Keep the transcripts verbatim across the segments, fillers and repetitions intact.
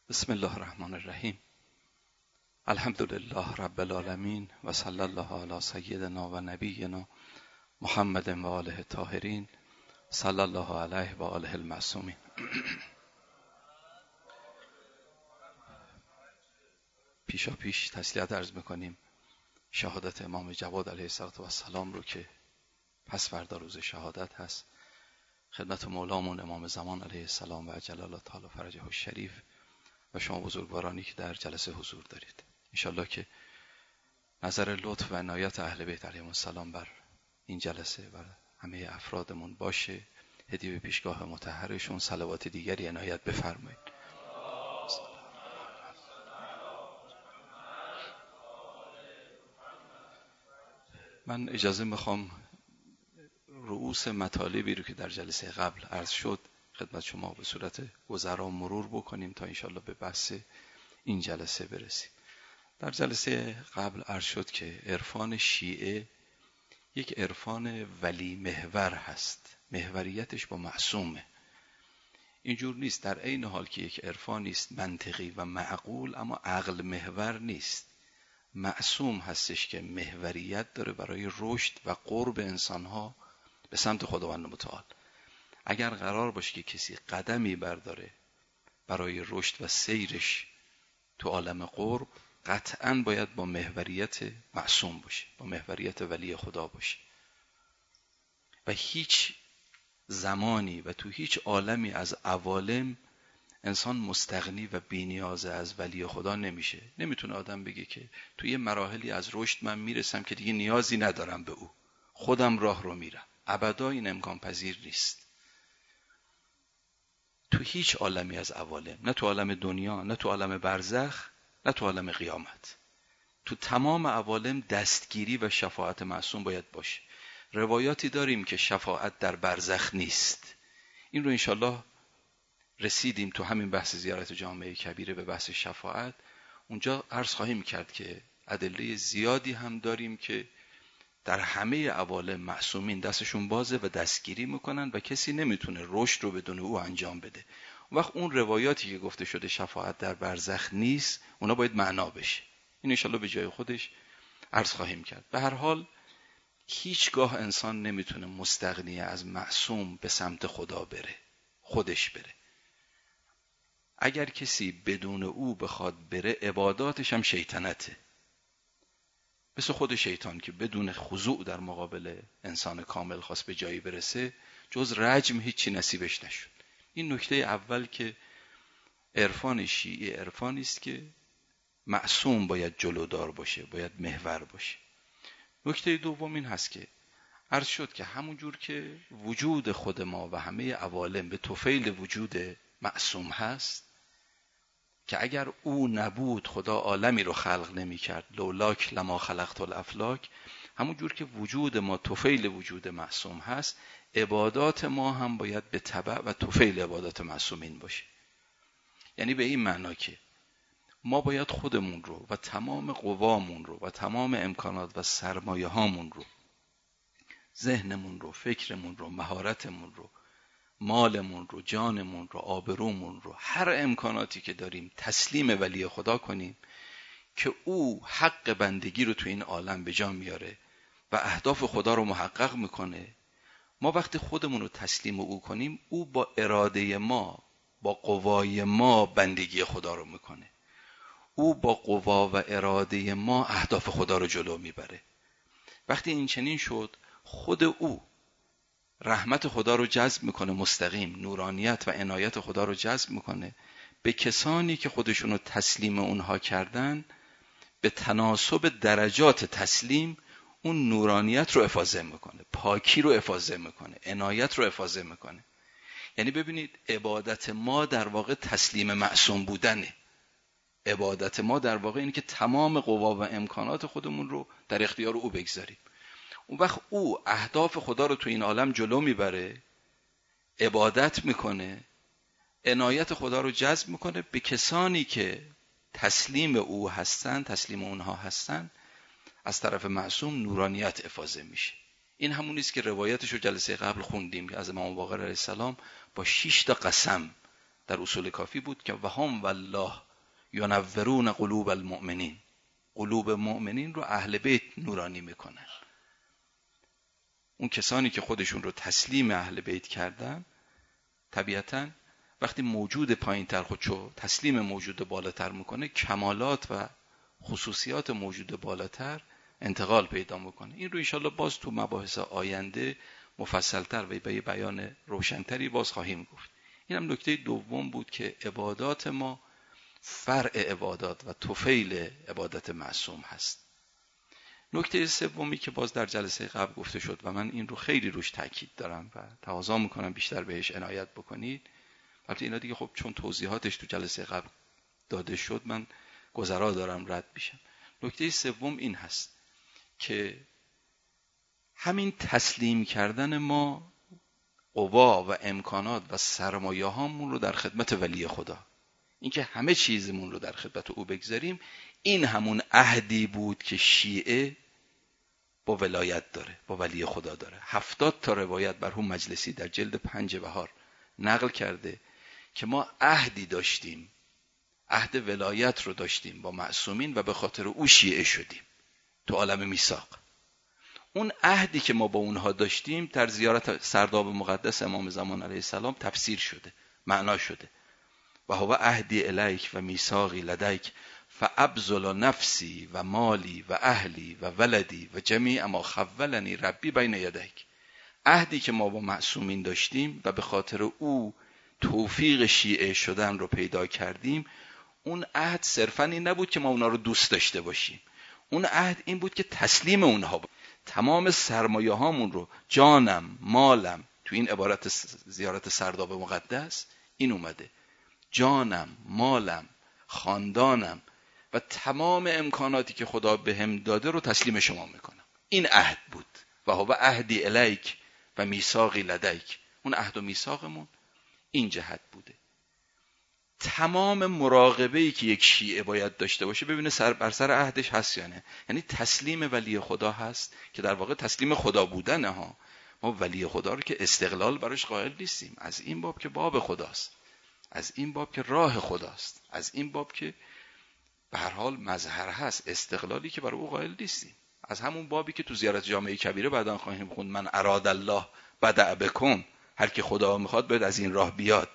بسم الله الرحمن الرحیم. الحمدلله رب العالمین و صلی الله علی سیدنا و نبینا محمد و آله الطاهرین صلی الله علیه و آله المعصومین. پیشا پیش تسلیت عرض میکنیم شهادت امام جواد علیه السلام رو که پس فردا روز شهادت هست. خدمت مولامون امام زمان علیه السلام و عجل الله تعالی فرجه الشریف و شما بزرگوارانی که در جلسه حضور دارید، انشالله که نظر لطف و عنایت اهل بیت علیهم السلام بر این جلسه و همه افرادمون باشه. هدیه به پیشگاه مطهرشون، صلوات دیگری عنایت بفرمایید. من اجازه میخوام رؤوس مطالبی رو که در جلسه قبل عرض شد خدمت شما به صورت گذرا مرور بکنیم تا انشالله به بحث این جلسه برسیم. در جلسه قبل عرض شد که عرفان شیعه یک عرفان ولی محور هست، محوریتش با معصومه. اینجور نیست در عین حال که یک عرفانی است منطقی و معقول اما عقل محور نیست. معصوم هستش که محوریت داره برای رشد و قرب انسانها به سمت خداوند متعال. اگر قرار باشه که کسی قدمی برداره برای رشد و سیرش تو عالم قرب، قطعاً باید با محوریت معصوم باشه، با محوریت ولی خدا باشه. و هیچ زمانی و تو هیچ عالمی از عوالم انسان مستغنی و بی‌نیاز از ولی خدا نمیشه. نمیتونه آدم بگه که تو یه مراحلی از رشد من میرسم که دیگه نیازی ندارم به او، خودم راه رو میرم. ابدا این امکان پذیر نیست. تو هیچ عالمی از عوالم، نه تو عالم دنیا، نه تو عالم برزخ، نه تو عالم قیامت، تو تمام عوالم دستگیری و شفاعت معصوم باید باشه. روایاتی داریم که شفاعت در برزخ نیست. این رو انشالله رسیدیم تو همین بحث زیارت جامعه کبیره به بحث شفاعت. اونجا عرض خواهیم کرد که ادله زیادی هم داریم که در همه عوالم معصومین دستشون بازه و دستگیری میکنن و کسی نمیتونه رشد رو بدون او انجام بده. اون وقت اون روایاتی که گفته شده شفاعت در برزخ نیست، اونا باید معنا بشه. این انشالله به جای خودش عرض خواهیم کرد. به هر حال هیچگاه انسان نمیتونه مستغنی از معصوم به سمت خدا بره، خودش بره. اگر کسی بدون او بخواد بره، عباداتش هم شیطنته، مثل خود شیطان که بدون خضوع در مقابل انسان کامل خواست به جایی برسه، جز رجم هیچی نصیبش نشد. این نکته اول که عرفان شیعه عرفانی است که معصوم باید جلودار باشه، باید محور باشه. نکته دوم این هست که عرض شد که همون جور که وجود خود ما و همه عوالم به طفیل وجود معصوم هست که اگر او نبود خدا عالمی رو خلق نمی کرد، لولاک لما خلقت الافلاک، همون جور که وجود ما طفیل وجود معصوم هست، عبادات ما هم باید به تبع و طفیل عبادات معصومین باشه. یعنی به این معنا که ما باید خودمون رو و تمام قوامون رو و تمام امکانات و سرمایه هامون رو، ذهنمون رو، فکرمون رو، مهارتمون رو، مالمون رو، جانمون رو، آبرومون رو، هر امکاناتی که داریم تسلیم ولی خدا کنیم که او حق بندگی رو تو این عالم به جا میاره و اهداف خدا رو محقق میکنه. ما وقتی خودمون رو تسلیم او کنیم، او با اراده ما، با قوای ما بندگی خدا رو میکنه. او با قوا و اراده ما اهداف خدا رو جلو میبره. وقتی این چنین شد، خود او رحمت خدا رو جذب میکنه، مستقیم نورانیت و عنایت خدا رو جذب میکنه به کسانی که خودشون رو تسلیم اونها کردن. به تناسب درجات تسلیم اون نورانیت رو افاضه میکنه، پاکی رو افاضه میکنه، عنایت رو افاضه میکنه. یعنی ببینید عبادت ما در واقع تسلیم معصوم بودنه. عبادت ما در واقع اینه که تمام قوا و امکانات خودمون رو در اختیار او بگذاریم. اون وقت او اهداف خدا رو تو این عالم جلو میبره، عبادت میکنه، عنایت خدا رو جذب میکنه به کسانی که تسلیم او هستن، تسلیم اونها هستن. از طرف معصوم نورانیت افاضه میشه. این همون است که روایتش رو جلسه قبل خوندیم که از امام باقر علیه السلام با شش تا قسم در اصول کافی بود که وهم والله ینورون قلوب المؤمنین، قلوب مؤمنین رو اهل بیت نورانی میکنن. اون کسانی که خودشون رو تسلیم اهل بیت کردن طبیعتاً وقتی موجود پایین تر خودشو تسلیم موجود بالاتر میکنه، کمالات و خصوصیات موجود بالاتر انتقال پیدا میکنه. این رو انشالله باز تو مباحث آینده مفصلتر و به بیان روشنتری باز خواهیم گفت. این هم نکته دوم بود که عبادات ما فرع عبادات و طفیل عبادت معصوم هست. نکته سومی که باز در جلسه قبل گفته شد و من این رو خیلی روش تاکید دارم و تقاضا میکنم بیشتر بهش عنایت بکنید، البته اینا دیگه خب چون توضیحاتش تو جلسه قبل داده شد من گذرا دارم رد میشم. نکته سوم این هست که همین تسلیم کردن ما قوا و امکانات و سرمایه هامون رو در خدمت ولی خدا، اینکه همه چیزمون رو در خدمت او بگذاریم، این همون عهدی بود که شیعه با ولایت داره، با ولی خدا داره. هفتاد تا روایت مرحوم مجلسی در جلد پنج بهار نقل کرده که ما عهدی داشتیم، عهد ولایت رو داشتیم با معصومین و به خاطر او شیعه شدیم تو عالم میثاق. اون عهدی که ما با اونها داشتیم در زیارت سرداب مقدس امام زمان علیه السلام تفسیر شده، معنا شده. و هو عهدی الیک و میثاقی لدیک فابذل نفسی و مالی و اهلی و ولدی و جمیع ما خولنی ربی بین یدیک. عهدی که ما با معصومین داشتیم و به خاطر او توفیق شیعه شدن رو پیدا کردیم، اون عهد صرفاً این نبود که ما اونا رو دوست داشته باشیم، اون عهد این بود که تسلیم اونها بود. تمام سرمایه هامون رو، جانم، مالم، تو این عبارت زیارت سرداب مقدس این اومده، جانم، مالم، خاندانم و تمام امکاناتی که خدا بهم داده رو تسلیم شما میکنم. این عهد بود. و هو عهدی الیک و میثاقی لدیک. اون عهد و میثاقمون این جهت بوده. تمام مراقبه‌ای که یک شیعه باید داشته باشه ببینه سر بر سر عهدش هست یا نه. یعنی تسلیم ولی خدا هست که در واقع تسلیم خدا بودنه ها. ما ولی خدا رو که استقلال براش قائل نیستیم، از این باب که باب خداست، از این باب که راه خداست، از این باب که به هر حال مظهر هست، استقلالی که برای او قائل نیستیم. از همون بابی که تو زیارت جامعه کبیره بعداً خواهیم خوند من اراد الله بدأ بکم، هر کی خدا میخواد باید از این راه بیاد.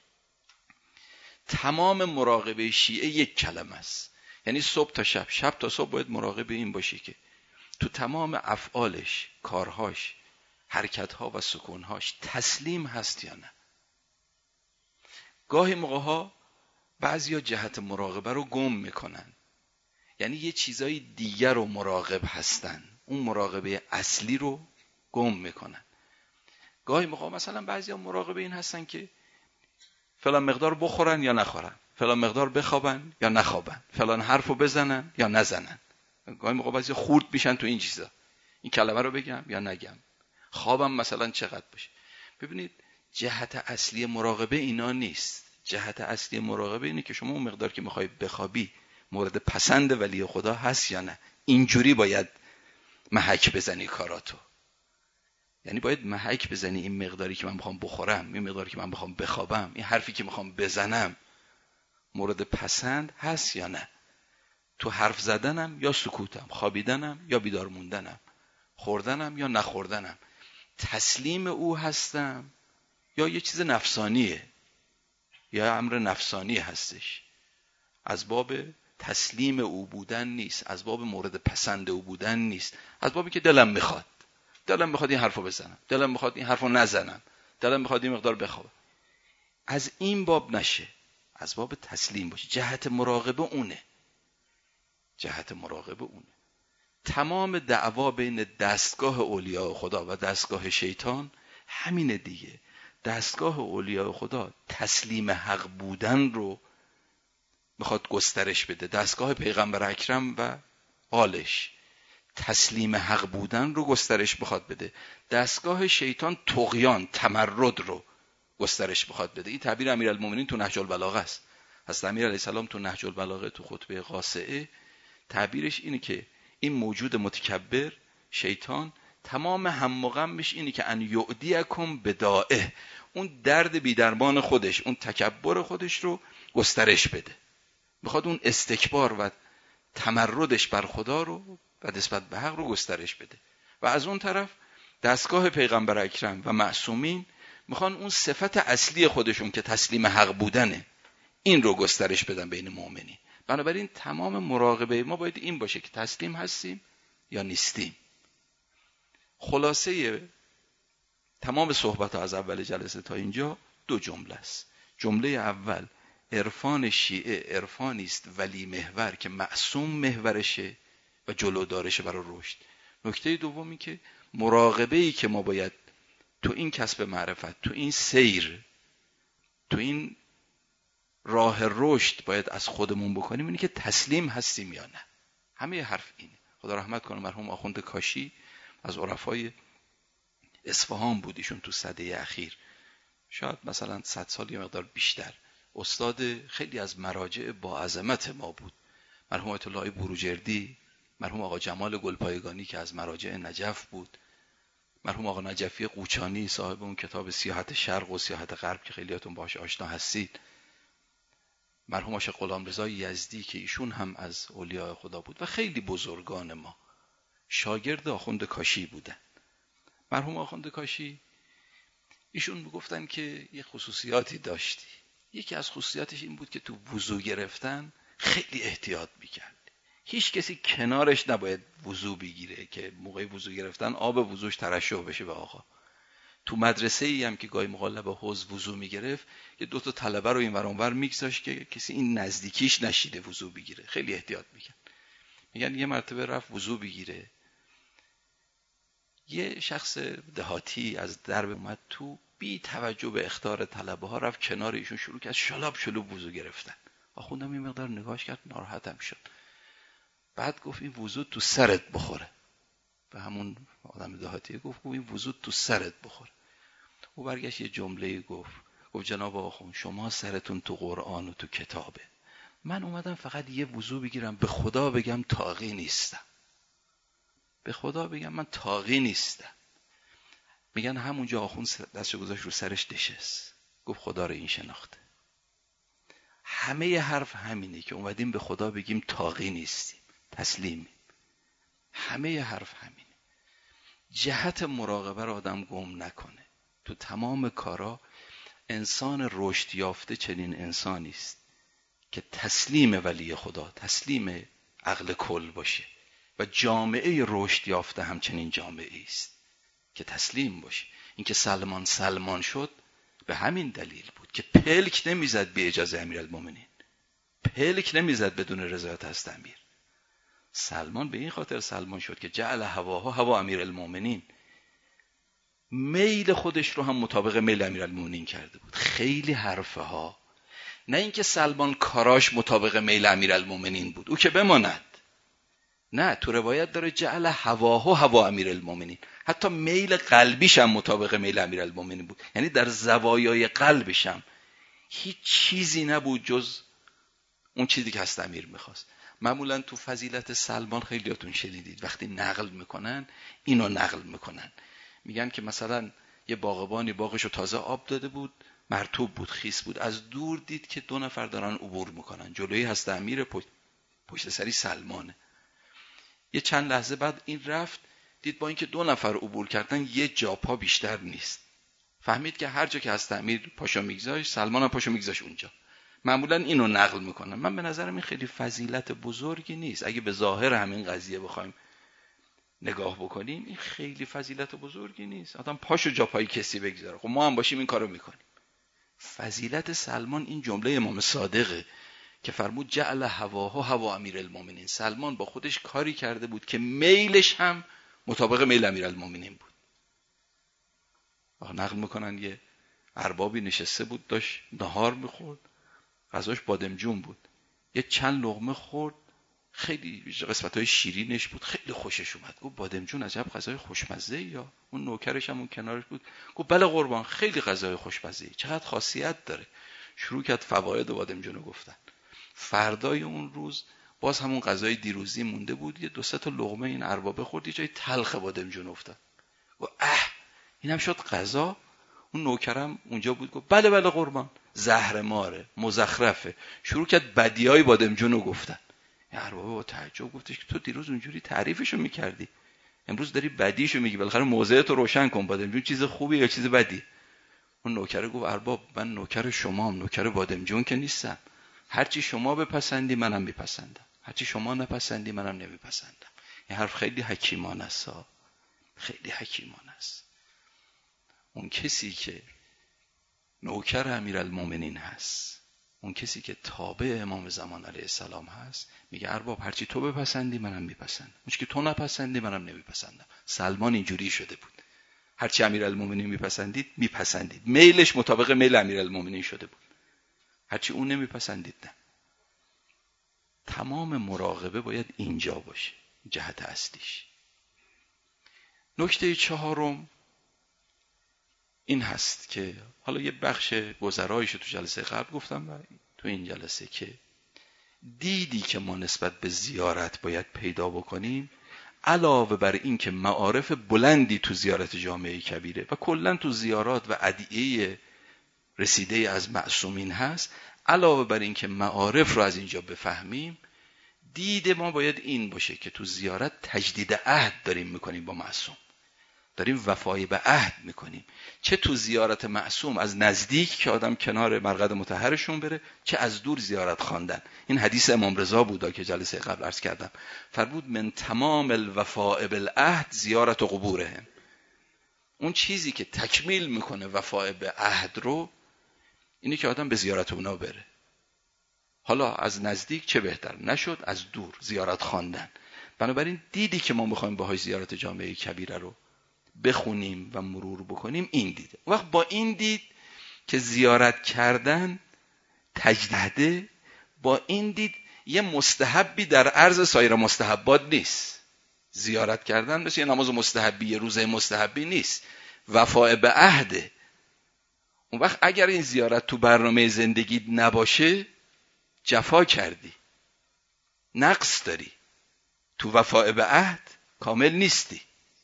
تمام مراقبه شیعه یک کلمه است، یعنی صبح تا شب، شب تا صبح باید مراقبه این باشی که تو تمام افعالش، کارهاش، حرکتها و سکونهاش تسلیم هست یا نه. گاهی موقعها بعضیا جهت مراقبه رو گم میکنن، یعنی یه چیزای دیگر رو مراقب هستن، اون مراقبه اصلی رو گم میکنن. گاهی موقع مثلا بعضیا مراقبه این هستن که فلان مقدار بخورن یا نخورن، فلان مقدار بخوابن یا نخوابن، فلان حرفو بزنن یا نزنن. گاهی موقع بعضیا خورد میشن تو این چیزا، این کلمه رو بگم یا نگم، خوابم مثلا چقدر باشه. ببینید جهت اصلی مراقبه اینا نیست. جهت اصلی مراقبه اینه که شما اون مقدار که میخوای بخوابی مورد پسند ولی خدا هست یا نه. اینجوری باید محک بزنی کاراتو، یعنی باید محک بزنی این مقداری که من میخوام بخورم، این مقداری که من میخوام بخوابم، این حرفی که میخوام بزنم مورد پسند هست یا نه. تو حرف زدنم یا سکوتم، خوابیدنم یا بیدار موندنم، خوردنم یا نخوردنم، تسلیم او هستم یا یه چیز نفسانیه، یا امر نفسانی هستش، از باب تسلیم او بودن نیست، از باب مورد پسند او بودن نیست، از بابی که دلم میخواد، دلم میخواد این حرفو بزنم، دلم میخواد این حرفو نزنم، دلم میخواد این مقدار بخوابم. از این باب نشه، از باب تسلیم باشه. جهت مراقبه اونه، جهت مراقبه اونه. تمام دعوا بین دستگاه اولیاء خدا و دستگاه شیطان همینه دیگه. دستگاه اولیاء خدا تسلیم حق بودن رو میخواد گسترش بده، دستگاه پیغمبر اکرم و آلش تسلیم حق بودن رو گسترش بخواد بده، دستگاه شیطان طغیان، تمرد رو گسترش بخواد بده. این تعبیر امیرالمومنین تو نهج البلاغه است. حضرت امیر علیه السلام تو نهج البلاغه تو خطبه قاصعه تعبیرش اینه که این موجود متکبر شیطان تمام هم و غمش اینه که ان یعدیکم بدائه، اون درد بی‌درمان خودش، اون تکبر خودش رو گسترش بده. میخواد اون استکبار و تمردش بر خدا رو و نسبت به حق رو گسترش بده. و از اون طرف دستگاه پیغمبر اکرم و معصومین میخوان اون صفت اصلی خودشون که تسلیم حق بودنه، این رو گسترش بدن بین مؤمنین. بنابراین تمام مراقبه ما باید این باشه که تسلیم هستیم یا نیستیم. خلاصه تمام صحبت ها از اول جلسه تا اینجا دو جمله است. جمله اول، عرفان شیعه عرفانی است ولی محور که معصوم محورشه و جلودارشه برای رشد. نکته دومی که مراقبه‌ای که ما باید تو این کسب معرفت، تو این سیر، تو این راه رشد باید از خودمون بکنیم اینه که تسلیم هستیم یا نه. همه حرف اینه. خدا رحمت کنه مرحوم آخوند کاشی از عرفای اصفهان بود، ایشون تو سده اخیر، شاید مثلا صد سال یا مقدار بیشتر، استاد خیلی از مراجع با عظمت ما بود. مرحوم آیت الله بروجردی، مرحوم آقا جمال گلپایگانی که از مراجع نجف بود، مرحوم آقا نجفی قوچانی صاحب اون کتاب سیاحت شرق و سیاحت غرب که خیلیاتون باهاش آشنا هستید، مرحوم آقا غلامرضا یزدی که ایشون هم از اولیاء خدا بود و خیلی بزرگان ما شاگرد آخوند کاشی بودن. مرحوم آخوند کاشی ایشون میگفتن که یه خصوصیاتی داشتی. یکی از خصوصیاتش این بود که تو وضو گرفتن خیلی احتیاط میکرد. هیچ کسی کنارش نباید وضو بگیره که موقع وضو گرفتن آب وضوش ترشح بشه به آقا. تو مدرسه ای هم که گاهی موقع لب حوض وضو میگرفت، یه دو تا طلبه رو این ور اون ور میگذاشت که کسی این نزدیکیش نشیده وضو بگیره. خیلی احتیاط میکرد. میگن یه مرتبه رفت وضو بگیره، یه شخص دهاتی از درب اومد تو، بی توجه به اخطار طلبه ها رفت کنار ایشون، شروع کرد شلاب شلوب وضو گرفتن. آخوندم این مقدار نگاهش کرد، ناراحتم شد. بعد گفت این وضو تو سرت بخوره. به همون آدم دهاتی گفت این وضو تو سرت بخوره. او برگشت یه جمله گفت، گفت جناب آخوند شما سرتون تو قرآن و تو کتابه، من اومدم فقط یه وضو بگیرم، به خدا بگم طاغی نیستم، به خدا بگم من طاغی نیستم. میگن همونجا آخوند دستشو گذاشت رو سرش نشست، گفت خدا رو این شناخته. همه حرف همینه که اومدیم به خدا بگیم طاغی نیستیم، تسلیمیم. همه حرف همینه. جهت مراقبه رو آدم گم نکنه. تو تمام کارا انسان رشد یافته چنین انسانی است که تسلیم ولی خدا، تسلیم عقل کل باشه، و جامعه رشد یافته همچنین جامعه است که تسلیم باشه. اینکه سلمان سلمان شد به همین دلیل بود که پلک نمیزد به اجازه امیرالمومنین، پلک نمیزد بدون رضایت از امیر. سلمان به این خاطر سلمان شد که جعل هواها هوا امیرالمومنین، میل خودش رو هم مطابق میل امیرالمومنین کرده بود. خیلی حرفه ها، نه اینکه سلمان کاراش مطابق میل امیرالمومنین بود او که بماند، نه، تو روایت داره جعل هواها هوا امیرالمومنین، حتی میل قلبیش هم مطابق میل امیرالمومنین بود. یعنی در زوایای قلبش هم هیچ چیزی نبود جز اون چیزی که هست امیر میخواست. معمولا تو فضیلت سلمان خیلیاتون شنیدید وقتی نقل میکنن اینو نقل میکنن، میگن که مثلا یه باغبانی باغشو تازه آب داده بود، مرطوب بود، خیس بود، از دور دید که دو نفر دارن عبور میکنن، جلوی هست امیر، پشت, پشت سری سلمانه. یه چند لحظه بعد این رفت دید با اینکه دو نفر عبور کردن یه جا پا بیشتر نیست، فهمید که هر جا که هست امیر پاشو میگذاشت، سلمان هم پاشو میگذاشت اونجا. معمولا اینو نقل میکنم. من به نظرم این خیلی فضیلت بزرگی نیست. اگه به ظاهر همین قضیه بخوایم نگاه بکنیم این خیلی فضیلت بزرگی نیست، آدم پاشو جا پای کسی بگذاره، خب ما هم باشیم این کارو میکنیم. فضیلت سلمان این جمله امام صادقه که فرمود جعل هواها هوا امیرالمومنین. سلمان با خودش کاری کرده بود که میلش هم مطابق میل امیرالمومنین بود. نقل میکنن یه اربابی نشسته بود داشت نهار میخورد، غذاش بادمجون بود، یه چند لقمه خورد، خیلی قسمت‌های شیرینش بود، خیلی خوشش اومد. گفت بادمجون عجب غذای خوشمزه یا. اون نوکرش هم اون کنارش بود گفت بله قربان خیلی غذای خوشمزه، چقدر خاصیت داره. شروع کرد فواید بادمجون رو گفتن. فردای اون روز باز همون غذای دیروزی مونده بود، یه دو سه تا لقمه این اربابه خورد، یه جای تلخ بادمجون افتاد. اینم شد قضا. اون نوکرم اونجا بود گفت بله بله قربان، زهر ماره، مزخرفه. شروع کرد بدیای بادمجون رو گفتن. ارباب با تعجب گفتش که تو دیروز اونجوری تعریفشو میکردی، امروز داری بدیشو میگی، بالاخره موضعت رو روشن کن، بادمجون چیز خوبی یا چیز بدی؟ اون نوکر گفت ارباب من نوکر شمام، نوکر بادمجون که نیستم. هرچی شما بپسندی منم میپسندم، هرچی شما نپسندی منم نمیپسندم. این حرف خیلی حکیمانه است، خیلی حکیمانه است. اون کسی که نوکر امیرالمومنین هست، اون کسی که تابع امام زمان علیه السلام هست، میگه ارباب هرچی تو بپسندی منم میپسندم، اون که تو نپسندی منم نمیپسندم. سلمان اینجوری شده بود، هرچی امیرالمومنین میپسندید میپسندید، میلش مطابق میل امیرالمومنین شده بود، هرچی اون نمیپسندید نه. تمام مراقبه باید اینجا باشه، جهت اصلیش. نکته چهارم این هست که حالا یه بخش گذرایشو تو جلسه قبل گفتم و تو این جلسه، که دیدی که ما نسبت به زیارت باید پیدا بکنیم، علاوه بر این که معارف بلندی تو زیارت جامعه کبیره و کلا تو زیارات و ادعیه رسیده از معصومین هست، علاوه بر این که معارف رو از اینجا بفهمیم، دید ما باید این باشه که تو زیارت تجدید عهد داریم میکنیم با معصوم، داریم وفای به عهد میکنیم. چه تو زیارت معصوم از نزدیک که آدم کنار مرقد مطهرشون بره، چه از دور زیارت خواندن. این حدیث امام رضا بودا که جلسه قبل عرض کردم، فرمود من تمام الوفاء بالعهد زیارت قبورهم. اون چیزی که تکمیل میکنه وفای به عهد رو اینه که آدم به زیارت اونا بره. حالا از نزدیک چه بهتر، نشد از دور زیارت خواندن. بنابراین دیدی که ما میخوایم باهاش زیارت جامعه کبیره رو بخونیم و مرور بکنیم این دیده. وقت با این دید که زیارت کردن تجدیده، با این دید یه مستحبی در عرض سایر مستحبات نیست. زیارت کردن مثل یه نماز مستحبی، یه روزه مستحبی نیست، وفای به عهده. اون وقت اگر این زیارت تو برنامه زندگی نباشه جفا کردی، نقص داری، تو وفای به عهد کامل نیستی.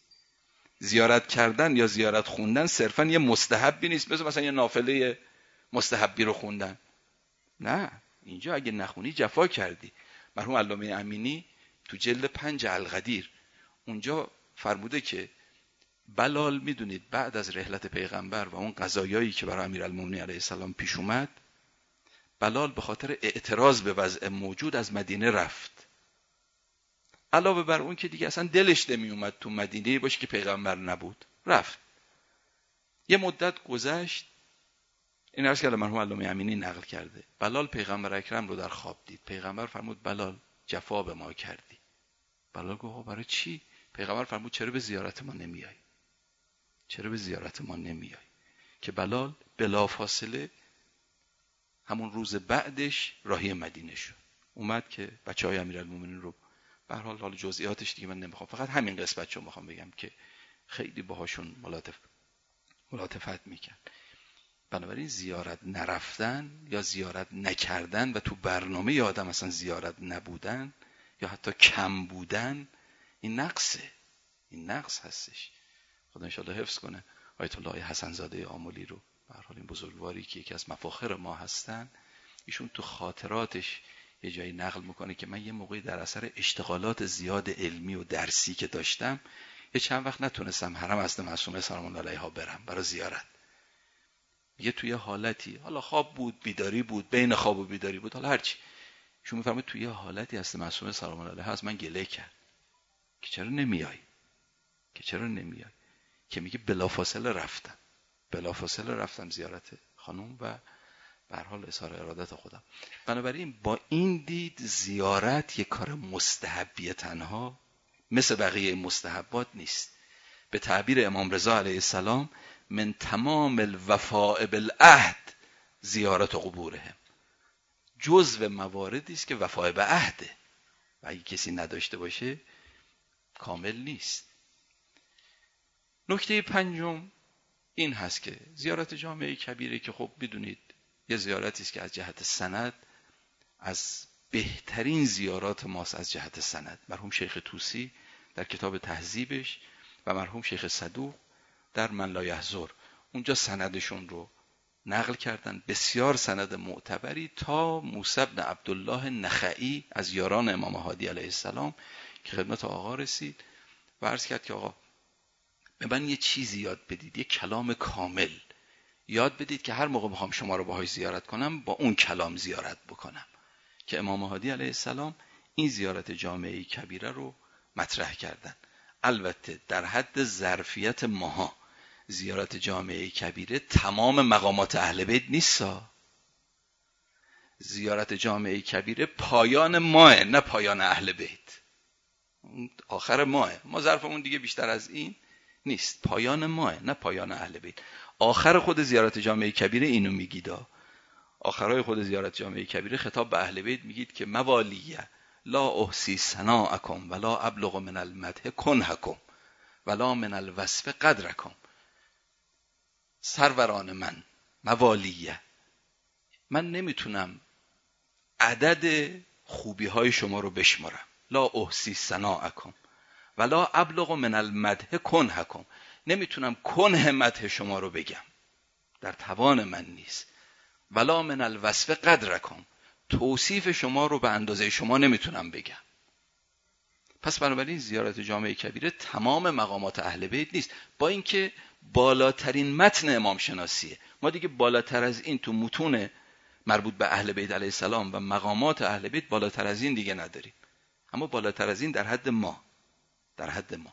زیارت کردن یا زیارت خوندن صرفا یه مستحبی نیست، مثل مثلا یه نافله مستحبی رو خوندن. نه، اینجا اگه نخونی جفا کردی. مرحوم علامه امینی تو جلد پنج القدیر اونجا فرموده که بلال میدونید بعد از رحلت پیغمبر و اون قضایایی که برای امیرالمومنین علیه السلام پیش اومد، بلال به خاطر اعتراض به وضع موجود از مدینه رفت. علاوه بر اون که دیگه اصلا دلش نمی اومد تو مدینه باشه که پیغمبر نبود، رفت. یه مدت گذشت، این عرض که مرحوم علامه امینی نقل کرده، بلال پیغمبر اکرم رو در خواب دید. پیغمبر فرمود بلال جفا به ما کردی. بلال گفت برای چی؟ پیغمبر فرمود چرا به زیارت ما نمیای؟ چرا به زیارت ما نمیای؟ که بلال بلافاصله همون روز بعدش راهی مدینه شد. اومد که بچهای امیرالمومنین رو، به هر حال حال جزئیاتش دیگه من نمیخوام، فقط همین قسمت رو میخوام بگم که خیلی باهاشون ملاطف ملاطفت میکرد. بنابراین زیارت نرفتن یا زیارت نکردن و تو برنامه ی آدم اصلا زیارت نبودن یا حتی کم بودن، این نقصه، این نقص هستش. خدا انشاءالله حفظ کنه آیت الله حسن زاده آملی رو، به هر حال این بزرگواری که یکی از مفاخر ما هستن. ایشون تو خاطراتش یه جایی نقل میکنه که من یه موقعی در اثر اشتغالات زیاد علمی و درسی که داشتم یه چند وقت نتونستم حرم حضرت معصومه سلام الله علیها برم برای زیارت. یه توی حالتی، حالا خواب بود بیداری بود، بین خواب و بیداری بود، حالا هرچی، ایشون میفرمه توی حالتی حضرت معصومه سلام الله علیها از من گله کرد که چرا نمیای، که چرا نمیای، که میگه بلافاصله رفتم، بلافاصله رفتم زیارت خانم و به هر حال اظهار ارادت خودم. بنابراین با این دید زیارت یک کار مستحبی تنها مثل بقیه مستحبات نیست. به تعبیر امام رضا علیه السلام من تمام الوفاء بالعهد زیارت قبورهم، جزو مواردی است که وفای به عهده و اگه کسی نداشته باشه کامل نیست. نکته پنجم این هست که زیارت جامعه کبیره که خب بدونید یه زیارتی است که از جهت سند از بهترین زیارات ماست. از جهت سند مرحوم شیخ طوسی در کتاب تهذیبش و مرحوم شیخ صدوق در من لا یحضر اونجا سندشون رو نقل کردن، بسیار سند معتبری، تا موسی بن عبدالله نخعی از یاران امام هادی علیه السلام که خدمت آقا رسید و عرض کرد که آقا به من یه چیزی یاد بدید، یه کلام کامل یاد بدید که هر موقع بخوام شما رو باهاش زیارت کنم با اون کلام زیارت بکنم. که امام هادی علیه السلام این زیارت جامعه کبیره رو مطرح کردن. البته در حد ظرفیت ماها زیارت جامعه کبیره تمام مقامات اهل بیت نیستا. زیارت جامعه کبیره پایان ماه، نه پایان اهل بیت. آخر ماه، ما ظرفمون دیگه بیشتر از این نیست. پایان ماه، نه پایان اهل بیت. آخر خود زیارت جامعه کبیره اینو میگیدا. آخرای خود زیارت جامعه کبیره خطاب به اهل بیت میگید که موالیه لا احصی ثناءکم ولا ابلغ من المدح کنحکم ولا من الوصف قدرکم. سروران من، موالیه، من نمیتونم عدد خوبی های شما رو بشمارم. لا احصی ثناءکم ولا ابلغ من المدح کنحکم، نمیتونم کنه مدح شما رو بگم، در توان من نیست. ولا من الوصف قدرکم، توصیف شما رو به اندازه شما نمیتونم بگم. پس بنابراین زیارت جامعه کبیره تمام مقامات اهل بیت نیست، با اینکه بالاترین متن امام شناسیه. ما دیگه بالاتر از این تو متون مربوط به اهل بیت علیه السلام و مقامات اهل بیت بالاتر از این دیگه نداریم. اما بالاتر از این در حد ما، در حد ما.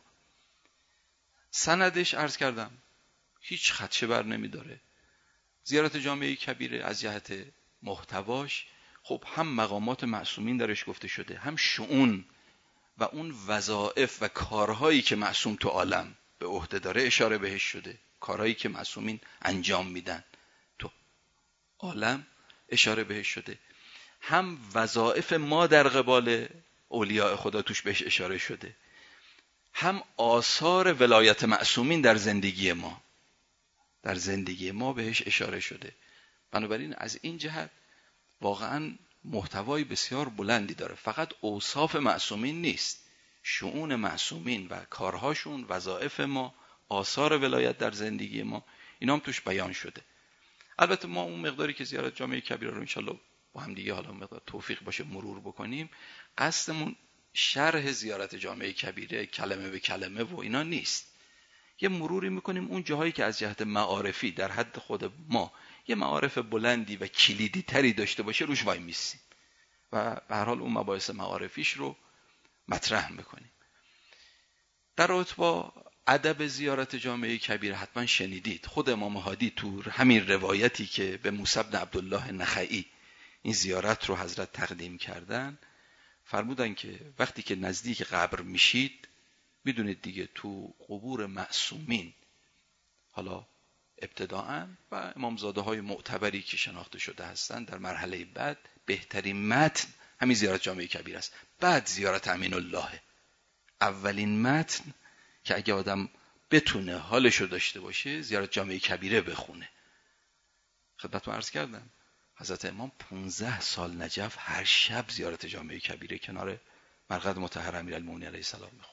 سندش عرض کردم هیچ خدشه بر نمیداره. زیارت جامعه کبیره از جهت محتواش خب هم مقامات معصومین درش گفته شده، هم شؤون و اون وظایف و کارهایی که معصوم تو عالم به عهده داره اشاره بهش شده. کارهایی که معصومین انجام میدن تو عالم اشاره بهش شده. هم وظایف ما در قبال اولیاء خدا توش بهش اشاره شده. هم آثار ولایت معصومین در زندگی ما، در زندگی ما بهش اشاره شده. بنابراین از این جهت واقعا محتوای بسیار بلندی داره. فقط اوصاف معصومین نیست، شؤون معصومین و کارهاشون، وظایف ما، آثار ولایت در زندگی ما، اینا هم توش بیان شده. البته ما اون مقداری که زیارت جامعه کبیره رو انشالله با هم دیگه حالا مقدار توفیق باشه مرور بکنیم، قصدمون شرح زیارت جامعه کبیره کلمه به کلمه و اینا نیست. یه مروری میکنیم اون جاهایی که از جهت معارفی در حد خود ما یه معارف بلندی و کلیدی تری داشته باشه روش وای میسیم و به هر حال اون مباحث معارفیش رو مطرح میکنیم. در رابطه با ادب زیارت جامعه کبیره حتما شنیدید. خود امام هادی تو همین روایتی که به موسی بن عبدالله نخعی این زیارت رو حضرت تقدیم کردن فرمودن که وقتی که نزدیک قبر میشید، میدونید دیگه تو قبور معصومین حالا ابتداءً و امامزاده های معتبری که شناخته شده هستند در مرحله بعد بهترین متن همین زیارت جامعه کبیره است. بعد زیارت امین الله. اولین متن که اگه آدم بتونه حالشو داشته باشه زیارت جامعه کبیره بخونه. خدمتتون عرض کردم حضرت امام پانزده سال نجف هر شب زیارت جامعه کبیره کنار مرقد مطهر امیرالمومنین علیه السلام میخون.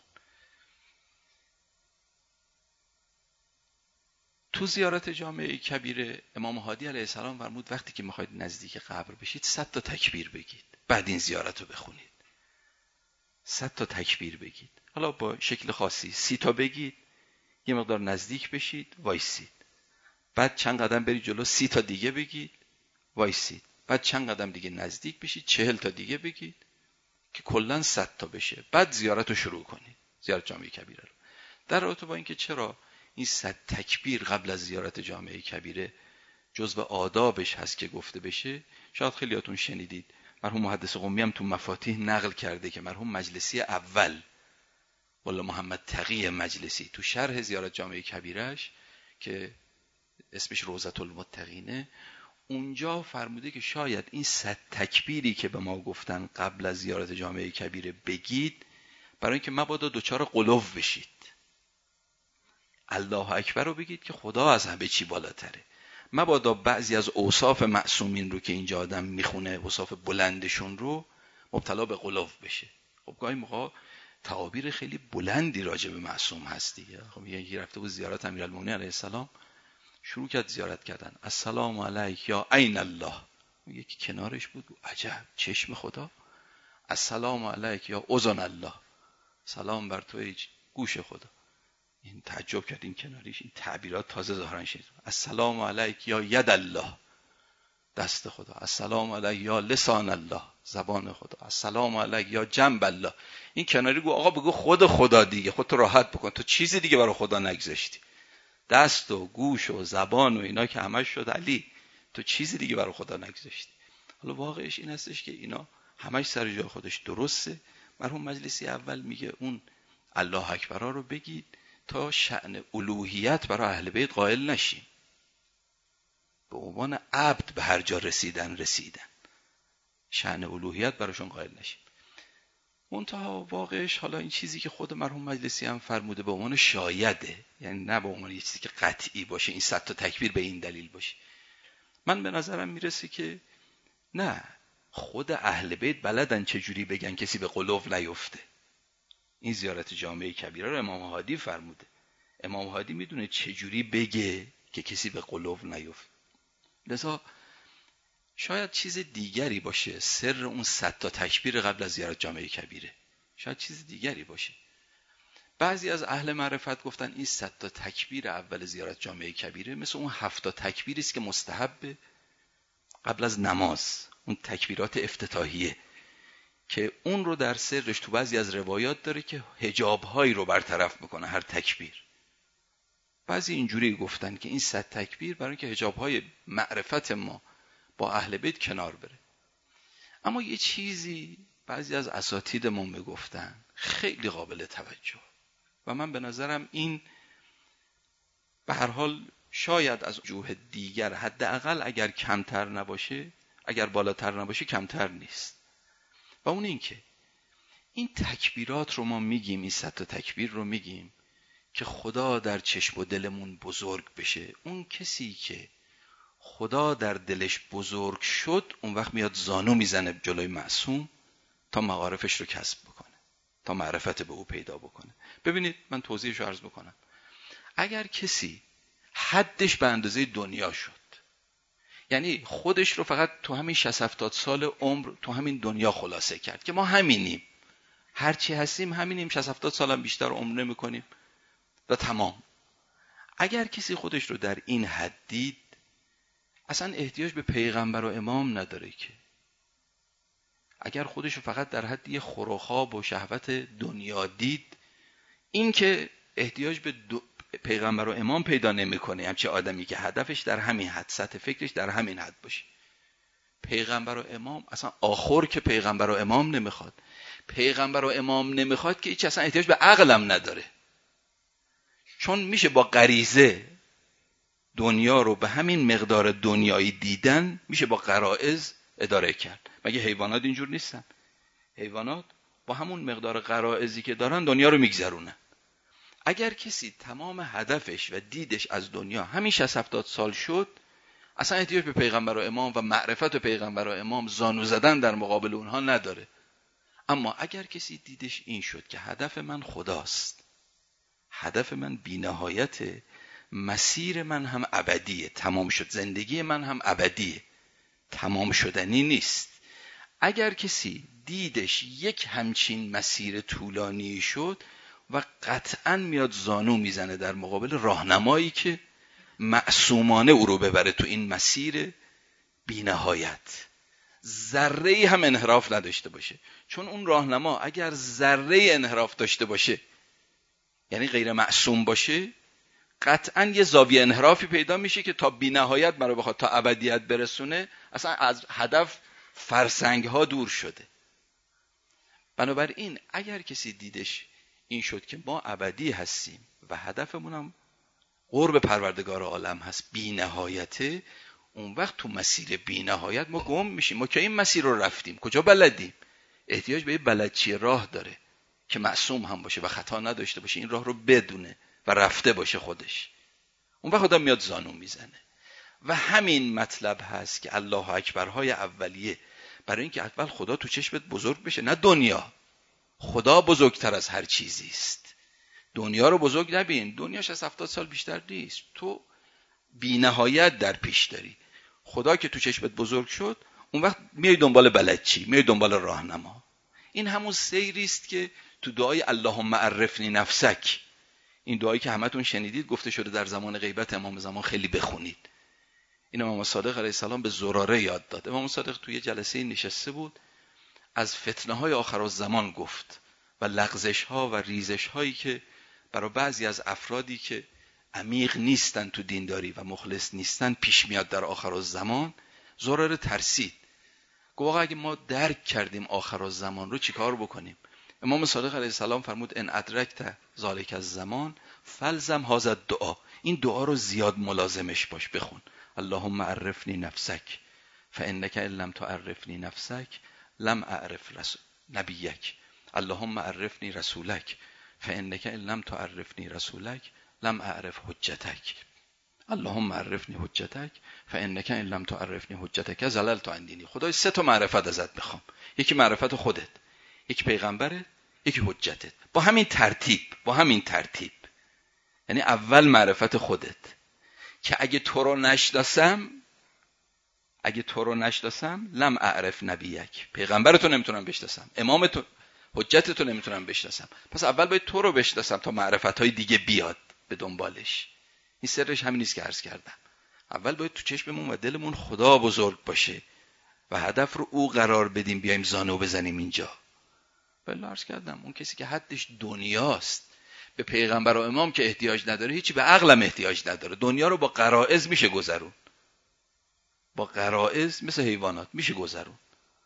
تو زیارت جامعه کبیره امام هادی علیه السلام فرمود وقتی که میخواید نزدیک قبر بشید صد تا تکبیر بگید، بعد این زیارت رو بخونید. صد تا تکبیر بگید، حالا با شکل خاصی سی تا بگید، یه مقدار نزدیک بشید، وایسید، بعد چند قدم برید جلو سی تا دیگه بگید، وایسید، بعد چند قدم دیگه نزدیک بشید چهل تا دیگه بگید که کلاً صد تا بشه، بعد زیارت رو شروع کنید، زیارت جامعه کبیره رو. در رابطه با اینکه چرا این صد تکبیر قبل از زیارت جامعه کبیره جزو آدابش هست که گفته بشه، شاید خیلیاتون شنیدید. مرحوم محدث قمی هم تو مفاتیح نقل کرده که مرحوم مجلسی اول والله محمد تقی مجلسی تو شرح زیارت جامعه کبیرش که اسمش روضة المتقینه، اونجا فرموده که شاید این صد تکبیری که به ما گفتن قبل از زیارت جامعه کبیره بگید برای اینکه مبادا دوچار غلو بشید. الله اکبر رو بگید که خدا از همه چی بالاتره. مبادا بعضی از اوصاف معصومین رو که اینجا آدم میخونه، اوصاف بلندشون رو، مبتلا به غلو بشه. خب گاهی موقع تعابیر خیلی بلندی راجع به معصوم هست دیگه. خب یکی رفته بود زیارت امیرالمومنین علیه السلام، شروع کرد زیارت کردن، السلام علیک یا عین الله. یکی کنارش بود، عجب چشم خدا. السلام علیک یا اذن الله، سلام بر تو ای گوش خدا. این تعجب کرد این کناریش، این تعبیرات تازه ظاهرا شد. السلام علیک یا ید الله، دست خدا. السلام علیک یا لسان الله، زبان خدا. السلام علیک یا جنب الله. این کناری گو آقا بگو خود خدا دیگه، خودت راحت بکن، تو چیزی دیگه برای خدا نگذاشتی. دست و گوش و زبان و اینا که همش شد علی، تو چیزی دیگه برای خدا نگذاشتی. حالا واقعش این هستش که اینا همش سر جای خودش درسته. مرحوم مجلسی اول میگه اون الله اکبرها رو بگید تا شأن الوهیت برای اهل بیت قائل نشیم، به عنوان عبد به هر جا رسیدن رسیدن، شأن الوهیت براشون قائل نشیم. منتها واقعش حالا این چیزی که خود مرحوم مجلسی هم فرموده به عنوان شایده، یعنی نه به عنوان یه چیزی که قطعی باشه، این صد تا تکبیر به این دلیل باشه. من به نظرم میرسه که نه، خود اهل بیت بلدن چجوری بگن کسی به غلو نیفته. این زیارت جامعه کبیره رو امام هادی فرموده. امام هادی میدونه چجوری بگه که کسی به غلو نیفته. لذا شاید چیز دیگری باشه سر اون صد تا تکبیر قبل از زیارت جامعه کبیره، شاید چیز دیگری باشه. بعضی از اهل معرفت گفتن این صد تا تکبیر اول زیارت جامعه کبیره مثل اون هفت تا تکبیری است که مستحب قبل از نماز، اون تکبیرات افتتاحیه که اون رو در سرش تو بعضی از روایات داره که حجاب‌هایی رو برطرف میکنه هر تکبیر. بعضی اینجوری گفتن که این صد تکبیر برای اینکه حجاب‌های معرفت ما با اهل بیت کنار بره. اما یه چیزی بعضی از اساتیدمون میگفتن خیلی قابل توجه و من به نظرم این به هر حال شاید از وجوه دیگر حداقل اگر کمتر نباشه، اگر بالاتر نباشه کمتر نیست، و اون این که این تکبیرات رو ما میگیم، این صد تا تکبیر رو میگیم که خدا در چشم و دلمون بزرگ بشه. اون کسی که خدا در دلش بزرگ شد اون وقت میاد زانو میزنه جلوی معصوم تا معارفش رو کسب بکنه، تا معرفت به او پیدا بکنه. ببینید من توضیحش رو عرض بکنم. اگر کسی حدش به اندازه دنیا شد، یعنی خودش رو فقط تو همین شصت هفتاد سال عمر تو همین دنیا خلاصه کرد که ما همینیم، هرچی هستیم همینیم، شصت هفتاد سال هم بیشتر عمر نمی کنیم و تمام. اگر کسی خودش رو در این حد دید اصلا احتیاج به پیغمبر و امام نداره که. اگر خودش رو فقط در حد یه خورخواب و شهوت دنیا دید، این که احتیاج به دو... پیغمبر و امام پیدا نمیکنه. همچه آدمی که هدفش در همین حد، سطح فکرش در همین حد باشه. پیغمبر و امام اصلا آخر که پیغمبر و امام نمیخواد، پیغمبر و امام نمیخواد که هیچ اصلا احتیاج به عقلم نداره، چون میشه با غریزه دنیا رو به همین مقدار دنیایی دیدن میشه با غرائز اداره کرد. مگه حیوانات اینجور نیستن؟ حیوانات با همون مقدار غرائزی که دارن دنیا رو میگذرونن. اگر کسی تمام هدفش و دیدش از دنیا همین شصت هفتاد سال شد، اصلا احتیاج به پیغمبر و امام و معرفت پیغمبر و امام زانو زدن در مقابل اونها نداره. اما اگر کسی دیدش این شد که هدف من خداست، هدف من بی‌نهایته، مسیر من هم ابدیه، تمام شد، زندگی من هم ابدیه، تمام شدنی نیست. اگر کسی دیدش یک همچین مسیر طولانی شد و قطعاً میاد زانو میزنه در مقابل راهنمایی که معصومانه او رو ببره تو این مسیر بی‌نهایت، ذره‌ای هم انحراف نداشته باشه. چون اون راهنما اگر ذره انحراف داشته باشه، یعنی غیر معصوم باشه، قطعاً یه زاویه انحرافی پیدا میشه که تا بی‌نهایت مرا بخواد تا ابدیت برسونه، اصلا از هدف فرسنگ ها دور شده. بنابراین اگر کسی دیدش این شد که ما ابدی هستیم و هدفمونم قرب پروردگار عالم هست، بی‌نهایته، اون وقت تو مسیر بی‌نهایت ما گم میشیم. ما که این مسیر رو رفتیم، کجا بلدیم؟ احتیاج به یه بلدچی راه داره که معصوم هم باشه و خطا نداشته باشه، این راه رو بدونه و رفته باشه خودش. اون وقت خدا میاد زانو میزنه. و همین مطلب هست که الله اکبرهای اولیه برای اینکه اول خدا تو چشمت بزرگ بشه، نه دنیا. خدا بزرگتر از هر چیزی است. دنیا رو بزرگ نبین، دنیاش از هفتاد سال بیشتر نیست، تو بی نهایت در پیش داری. خدا که تو چشمت بزرگ شد، اون وقت میای دنبال بلدچی، میای دنبال راهنما. این همون سیری است که تو دعای اللهم عرفنی نفسک، این دعایی که همتون شنیدید گفته شده در زمان غیبت امام زمان خیلی بخونید. این امام صادق علیه السلام به زراره یاد داد. امام صادق توی جلسه نشسته بود، از فتنه های آخرالزمان گفت و لغزش ها و ریزش هایی که برای بعضی از افرادی که عمیق نیستن تو دینداری و مخلص نیستن پیش میاد در آخرالزمان. زراره ترسید، گفت آقا اگه ما درک کردیم آخرالزمان رو چیکار بکنیم؟ امام صادق علیه السلام فرمود ان ادرکت ذالک الزمان فلزم هذا الدعا، این دعا رو زیاد ملازمش باش، بخون اللهم عرفنی نفسک فانک ان لم تعرفنی نفسک لم اعرف رسول نبیک، اللهم عرفنی رسولک فانک ان لم تعرفنی رسولک لم اعرف حجتک، اللهم عرفنی حجتک فانک ان لم تعرفنی حجتک زللت عن دینی. خدای سه تا معرفت ازت میخوام، یکی معرفت خودت، یکی پیغمبرت، یکی حجتت. با همین ترتیب، با همین ترتیب یعنی اول معرفت خودت که اگه تو رو نشناسم، اگه تو رو نشناسم لم اعرف نبیک، پیغمبرتو نمیتونم بشناسم، امامتو، حجتتو نمیتونم بشناسم. پس اول باید تو رو بشناسم تا معرفت‌های دیگه بیاد به دنبالش. این سرش همین نیست که عرض کردم. اول باید تو چشممون و دلمون خدا بزرگ باشه و هدف رو او قرار بدیم، بیایم زانو بزنیم اینجا. بله عرض کردم اون کسی که حدش دنیاست، به پیغمبر و امام که احتیاج نداره، هیچی به عقلم احتیاج نداره. دنیا رو با غرائز میشه گذرون، با غرائز مثل حیوانات میشه گذرون.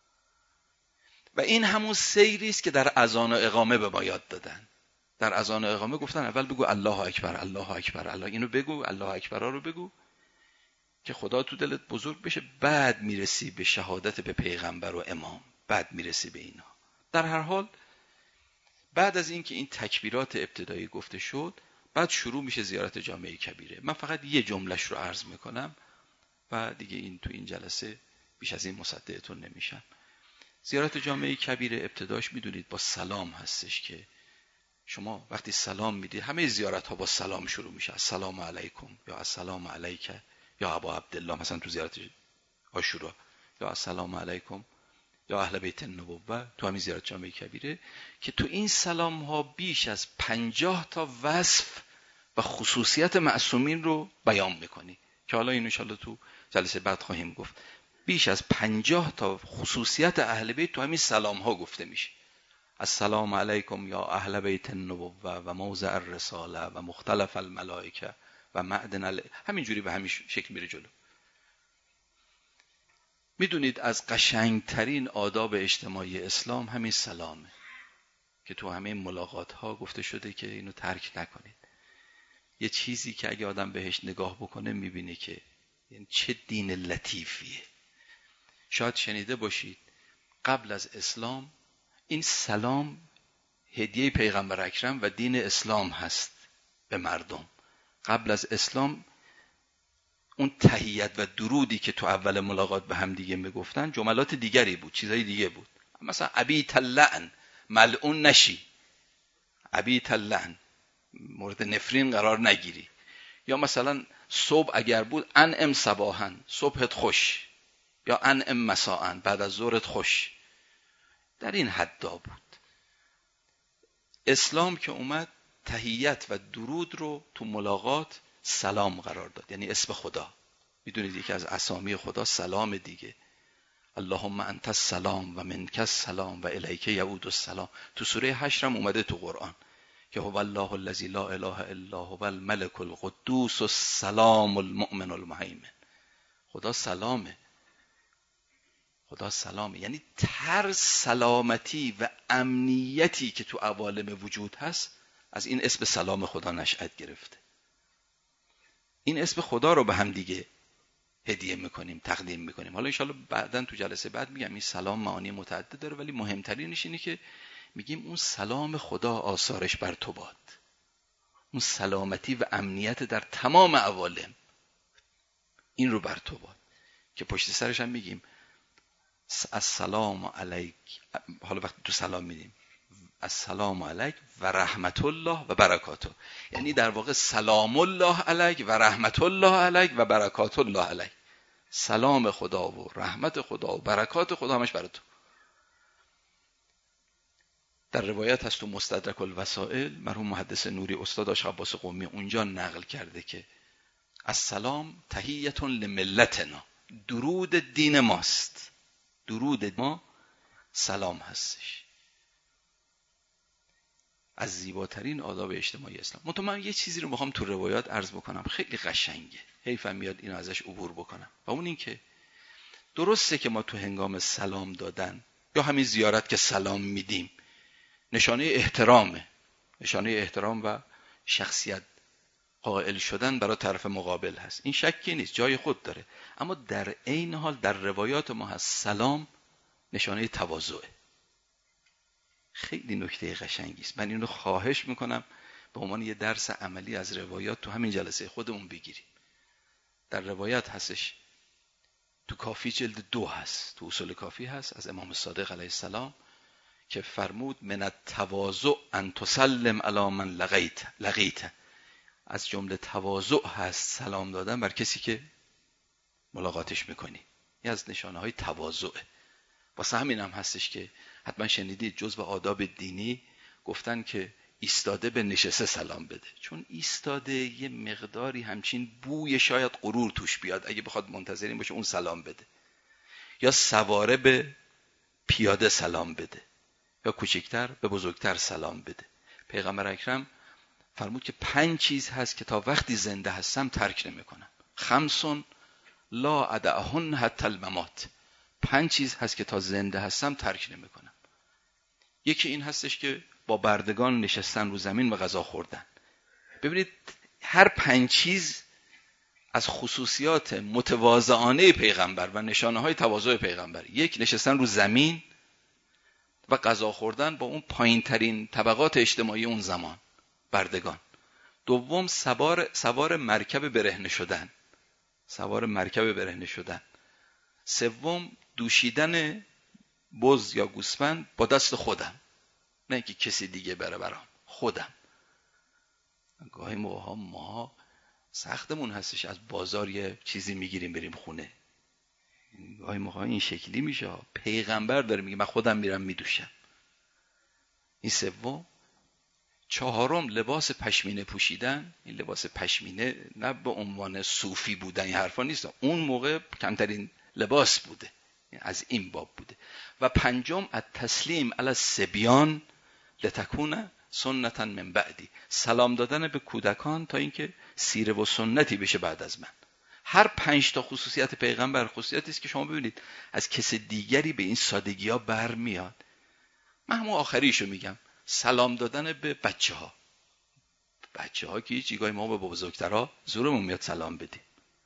و این همون سیری است که در اذان و اقامه به ما یاد دادن. در اذان و اقامه گفتن اول بگو الله اکبر، الله اکبر، الله، اینو بگو، الله اکبر رو بگو که خدا تو دلت بزرگ بشه، بعد میرسی به شهادت به پیغمبر و امام، بعد میرسی به اینا. در هر حال بعد از اینکه این تکبیرات ابتدایی گفته شد، بعد شروع میشه زیارت جامع کبیره. من فقط یه جملهش رو عرض میکنم و دیگه این تو این جلسه بیش از این مصدقتون نمیشم. زیارت جامع کبیره ابتداش میدونید با سلام هستش که شما وقتی سلام میدید، همه زیارت ها با سلام شروع میشه، السلام علیکم یا السلام علیک یا ابا عبدالله، مثلا تو زیارت عاشورا، یا السلام علیکم یا اهل بیت النبوه تو همین زیارت جامع کبیره، که تو این سلام ها بیش از پنجاه تا وصف و خصوصیت معصومین رو بیان میکنی که حالا این ان شاءالله تو جلسه بعد خواهیم گفت. بیش از پنجاه تا خصوصیت اهل بیت تو همین سلام ها گفته میشه. السلام علیکم یا اهل بیت النبوه و موضع الرساله و مختلف الملائکه و معدن ال... همینجوری به همین شکل میره جلو. میدونید از قشنگترین آداب اجتماعی اسلام همین سلامه که تو همه ملاقات ها گفته شده که اینو ترک نکنید. یه چیزی که اگه آدم بهش نگاه بکنه میبینه که یعنی چه دین لطیفیه. شاید شنیده باشید قبل از اسلام این سلام هدیه پیغمبر اکرم و دین اسلام هست به مردم. قبل از اسلام اون تحیت و درودی که تو اول ملاقات به هم دیگه میگفتن جملات دیگری بود، چیزای دیگه بود. مثلا ابیت اللعن، ملعون نشی، ابیت اللعن، مورد نفرین قرار نگیری. یا مثلا صبح اگر بود انعم صباحا، صبحت خوش، یا انعم مساء، بعد از ظهرت خوش. در این حدا بود. اسلام که اومد تحیت و درود رو تو ملاقات سلام قرار داد، یعنی اسم خدا. میدونید یکی از اسامی خدا سلام دیگه، اللهم انت السلام و منک السلام و الیک یعود السلام. تو سوره حشر هم اومده تو قرآن که هو الله الذی لا اله الا هو الملک القدوس السلام المؤمن المهیمن. خدا سلامه، خدا سلامه، یعنی تر سلامتی و امنیتی که تو عوالم وجود هست از این اسم سلام خدا نشأت گرفته. این اسم خدا رو به هم دیگه هدیه میکنیم، تقدیم میکنیم. حالا انشالله بعداً تو جلسه بعد میگم این سلام معانی متعدد داره، ولی مهمترینش اینه که میگیم اون سلام خدا آثارش بر تو باد، اون سلامتی و امنیت در تمام عوالم این رو بر تو باد، که پشت سرش هم میگیم السلام علیک. حالا وقتی تو سلام میدیم السلام علیک و رحمت الله و برکاته. یعنی در واقع سلام الله علیک و رحمت الله علیک و برکات الله علیک. سلام خدا و رحمت خدا و برکات خدا همش برای تو. در روایت هست تو مستدرک الوسائل، مرحوم محدث نوری استاد آش عباس قمی اونجا نقل کرده که السلام تحیة لملتنا، درود دین ماست، درود ما سلام هستش. از زیباترین آداب اجتماعی اسلام. منتها من یه چیزی رو میخوام تو روایات عرض بکنم، خیلی قشنگه، حیفم میاد اینو ازش عبور بکنم، و اون این که درسته که ما تو هنگام سلام دادن یا همین زیارت که سلام میدیم نشانه احترامه، نشانه احترام و شخصیت قائل شدن برای طرف مقابل هست، این شکی نیست، جای خود داره. اما در عین حال در روایات ما هست سلام نشانه تواضعه. خیلی نکته قشنگی است. من اینو خواهش میکنم به عنوان یه درس عملی از روایات تو همین جلسه خودمون بگیریم. در روایت هستش، تو کافی جلد دو هست، تو اصول کافی هست، از امام صادق علیه السلام که فرمود من التواضع ان تسلم علی من لقیت لقیت. از جمله تواضع هست سلام دادن بر کسی که ملاقاتش میکنی. این از نشانه های تواضعه. واسه همین هم هستش که حتما شنیدید جزو آداب دینی گفتن که ایستاده به نشسته سلام بده، چون ایستاده یه مقداری همچین بوی شاید غرور توش بیاد اگه بخواد منتظرین باشه اون سلام بده. یا سواره به پیاده سلام بده، یا کوچکتر به بزرگتر سلام بده. پیغمبر اکرم فرمود که پنج چیز هست که تا وقتی زنده هستم ترک نمی‌کنم. خمسون لا ادعهن حتی الممات. پنج چیز هست که تا زنده هستم ترک نمی‌کنم. یکی این هستش که با بردگان نشستن رو زمین و غذا خوردن. ببینید هر پنج چیز از خصوصیات متواضعانه پیغمبر و نشانه های تواضع پیغمبر. یک، نشستن رو زمین و غذا خوردن با اون پایین ترین طبقات اجتماعی اون زمان، بردگان. دوم، سوار سوار مرکب برهنه شدن، سوار مرکب برهنه شدن. سوم، دوشیدن بز یا گوسفند با دست خودم، نه اینکه کسی دیگه بره برام، خودم. گاهی موقع ما سختمون هستش از بازار یه چیزی میگیریم بریم خونه، گاهی موقع این شکلی میشه. پیغمبر داره میگه من خودم میرم میدوشم. این سوم. چهارم، لباس پشمینه پوشیدن. این لباس پشمینه نه به عنوان صوفی بودن، این حرفا نیست، اون موقع کمترین لباس بوده، از این باب بوده. و پنجم، التسلیم علی الصبیان لتکون سنتا من بعدی. سلام دادن به کودکان تا اینکه سیره و سنتی بشه بعد از من. هر پنج تا خصوصیت پیغمبر خصوصیتی است که شما ببینید از کس دیگری به این سادگی ها برمیاد. من همون آخریشو میگم، سلام دادن به بچه ها. بچه ها که هیچ جای ما به بزرگترها زورمون میاد سلام بدیم.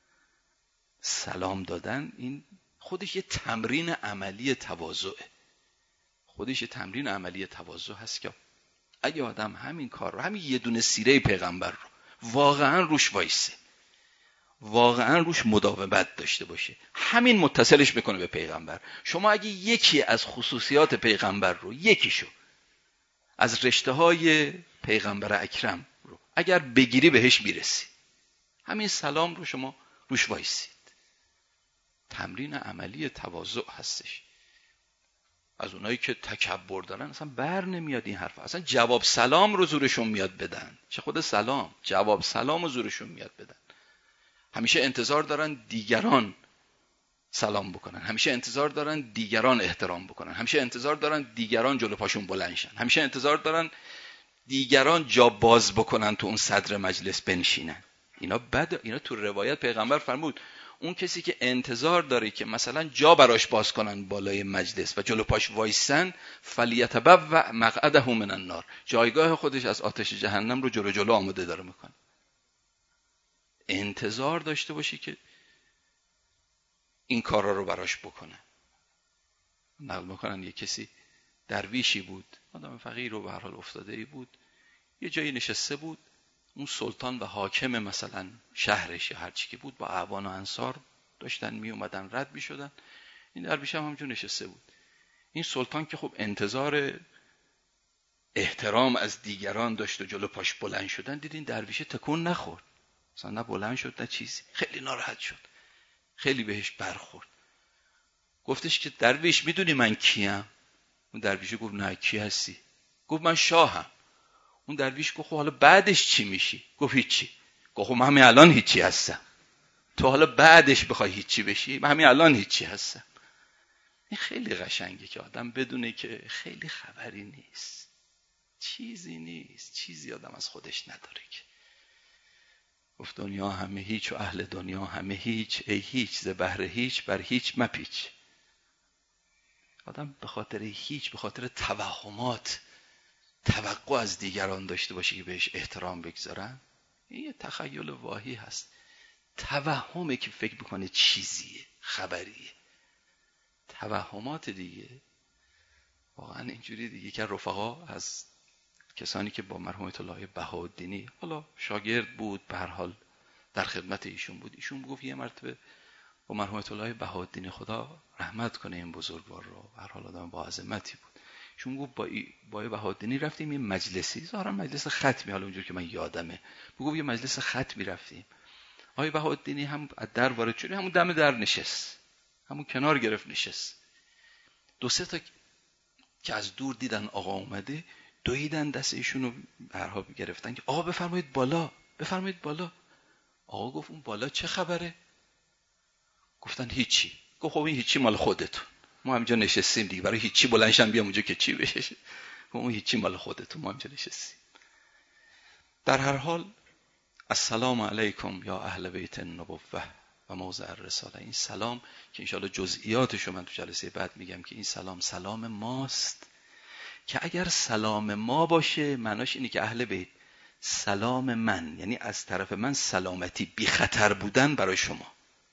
سلام دادن این خودش یه تمرین عملی تواضعه. خودش یه تمرین عملی تواضع هست که اگه آدم همین کار رو، همین یه دونه سیره پیغمبر رو واقعا روش وایسه، واقعا روش مداومت داشته باشه، همین متصلش بکنه به پیغمبر. شما اگه یکی از خصوصیات پیغمبر رو، یکیشو از رشته های پیغمبر اکرم رو اگر بگیری بهش میرسی، همین سلام رو شما روش وایسید. تمرین عملی تواضع هستش. از اونایی که تکبر دارن اصلا بر نمیاد این حرف، اصلا جواب سلام رو زورشون میاد بدن، چه خود سلام، جواب سلام رو زورشون میاد بدن. همیشه انتظار دارن دیگران سلام بکنن، همیشه انتظار دارن دیگران احترام بکنن، همیشه انتظار دارن دیگران جلو پاشون بلند شن، همیشه انتظار دارن دیگران جا باز بکنن تو اون صدر مجلس بنشینن. اینا بد. اینا تو روایت پیغمبر فرمود اون کسی که انتظار داره که مثلا جا براش باز کنن بالای مجلس و جلو پاش وایسن، فلیتبوأ مقعده من النار، جایگاه خودش از آتش جهنم رو جلو جلو آماده داره میکنه. انتظار داشته باشی که این کارا رو براش بکنه. نقل میکنن یه کسی درویشی بود، آدم فقیر و به هر حال افتاده ای بود، یه جایی نشسته بود، اون سلطان و حاکم مثلا شهرش یا هر چی که بود با اعوان و انصار داشتن می اومدن رد می شدن، این درویش هم همونجور نشسته بود. این سلطان که خب انتظار احترام از دیگران داشت و جلو پاش بلند شدن، دیدین درویشه تکون نخورد، مثلا نه بلند شد نه چیزی، خیلی ناراحت شد، خیلی بهش برخورد. گفتش که درویش میدونی من کیم؟ اون درویشه گفت نه کی هستی؟ گفت من شاهم. اون درویش گفت حالا بعدش چی میشی؟ گفت هیچی. گفت من همین الان هیچی هستم، تو حالا بعدش بخوای هیچی بشی، من همین الان هیچی هستم. این خیلی قشنگه که آدم بدونه که خیلی خبری نیست، چیزی نیست، چیزی آدم از خودش نداره که گفت دنیا همه هیچ و اهل دنیا همه هیچ، ای هیچ ز بهر هیچ بر هیچ مپیچ. آدم به خاطر هیچ، به خاطر توهمات توقع از دیگران داشته باشه که بهش احترام بگذارن، این یه تخیل واهی هست، توهمه که فکر بکنه چیزیه، خبریه. توهمات دیگه واقعا اینجوری دیگه. که رفقا از کسانی که با مرحوم آیت الله بهاءالدینی حالا شاگرد بود، به هر حال در خدمت ایشون بود، ایشون گفت یه مرتبه با مرحوم آیت الله بهاءالدینی خدا رحمت کنه این بزرگوار رو، به هر حال آدم با عظمتی بود، ایشون گفت با با بهاءالدینی رفتیم یه مجلسی، ظاهرا مجلس ختمی، حالا اونجوری که من یادمه، گفت یه مجلس ختمی رفتیم، آقای بهاءالدینی هم از در وارد شد، همون دم در نشست، همون کنار گرفت نشست. دو سه تا که از دور دیدن آقا اومده، دویدن دست ایشونو برها گرفتن که آقا بفرمایید بالا، بفرمایید بالا. آقا گفت اون بالا چه خبره؟ گفتن هیچی. گفت خب این هیچی مال خودتون، ما همینجا نشستیم دیگه، برای هیچی بلندشم بیام اونجا که چی بشه؟ گفت اون هیچی مال خودتون، ما همینجا نشستیم. در هر حال السلام علیکم یا اهل بیت النبوه و موضع الرساله، این سلام که انشاءالله جزئیاتشو من تو جلسه بعد میگم که این سلام سلام ماست، که اگر سلام ما باشه معناش اینه که اهل بیت سلام من، یعنی از طرف من سلامتی، بی خطر بودن برای شما،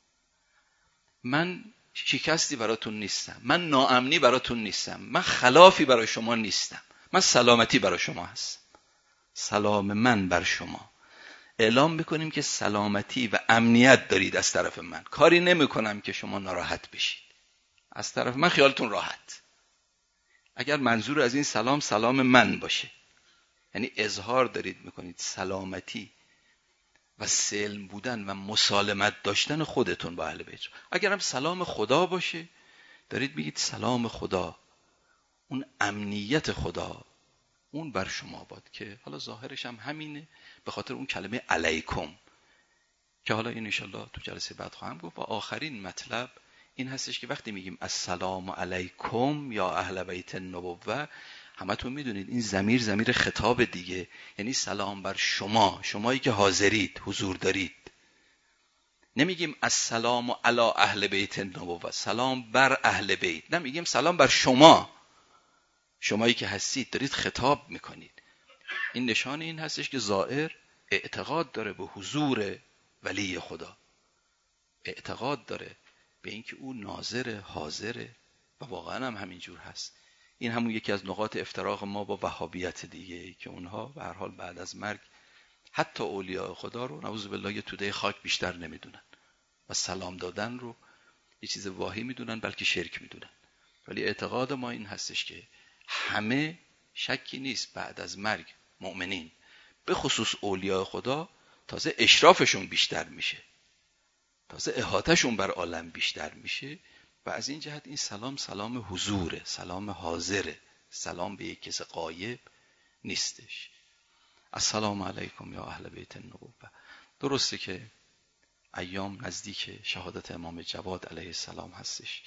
من شکستی براتون نیستم، من ناامنی براتون نیستم، من خلافی برای شما نیستم، من سلامتی برای شما هستم. سلام من بر شما، اعلام میکنیم که سلامتی و امنیت دارید از طرف من، کاری نمیکنم که شما ناراحت بشید، از طرف من خیالتون راحت. اگر منظور از این سلام سلام من باشه، یعنی اظهار دارید میکنید سلامتی و سلم بودن و مسالمت داشتن خودتون با اهل بیت. اگر هم سلام خدا باشه، دارید میگید سلام خدا، اون امنیت خدا اون بر شما باد، که حالا ظاهرش هم همینه به خاطر اون کلمه علیکم که حالا این انشالله تو جلسه بعد خواهم گفت. و آخرین مطلب این هستش که وقتی میگیم السلام علیکم یا اهل بیت النبوه، همتون میدونید این ضمیر ضمیر خطاب دیگه، یعنی سلام بر شما، شمایی که حاضرید، حضور دارید. نمیگیم السلام علی اهل بیت النبوه، سلام بر اهل بیت، نمیگیم سلام بر شما، شمایی که هستید دارید خطاب میکنید. این نشان این هستش که زائر اعتقاد داره به حضور ولی خدا، اعتقاد داره به اینکه او ناظر حاضره و واقعا هم همینجور هست. این همون یکی از نقاط افتراق ما با وهابیت دیگه، که اونها به هر حال بعد از مرگ حتی اولیاء خدا رو نعوذ بالله یه توده خاک بیشتر نمیدونن و سلام دادن رو یه چیز واهی میدونن، بلکه شرک میدونن. ولی اعتقاد ما این هستش که همه، شکی نیست، بعد از مرگ مؤمنین به خصوص اولیاء خدا تازه اشرافشون بیشتر میشه، تازه احاطهشون بر عالم بیشتر میشه، و از این جهت این سلام سلام حضوره، سلام حاضره، سلام به یک کس غایب نیستش. السلام علیکم یا اهل بیت النبوه. درسته که ایام نزدیک شهادت امام جواد علیه السلام هستش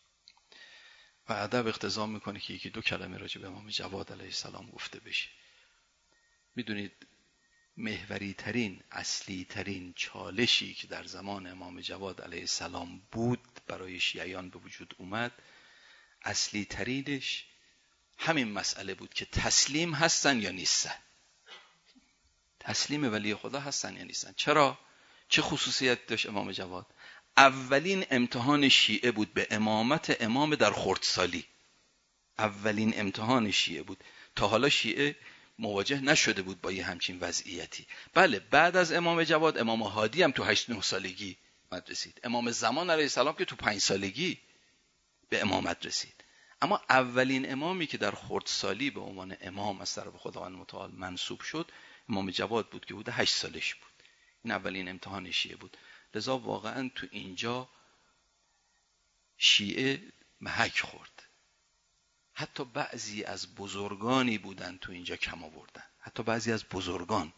و ادب اقتضا میکنه که یکی دو کلمه راجع به امام جواد علیه السلام گفته بشه. میدونید محوری ترین، اصلی ترین چالشی که در زمان امام جواد علیه السلام بود برای شیعیان به وجود اومد، اصلی ترینش همین مسئله بود که تسلیم هستن یا نیستن، تسلیم ولی خدا هستن یا نیستن. چرا؟ چه خصوصیت داشت امام جواد؟ اولین امتحان شیعه بود به امامت امام در خردسالی، اولین امتحان شیعه بود. تا حالا شیعه مواجه نشده بود با یه همچین وضعیتی. بله بعد از امام جواد امام هادی هم تو هشت نه سالگی رسید، امام زمان علیه السلام که تو پنج سالگی به امامت رسید، اما اولین امامی که در خردسالی به عنوان امام از طرف خداوند متعال منصوب شد امام جواد بود که حدود هشت سالش بود. این اولین امتحان شیعه بود. لذا واقعا تو اینجا شیعه محک خورد. حتی بعضی از بزرگانی بودن تو اینجا کم آوردن. حتی بعضی از بزرگان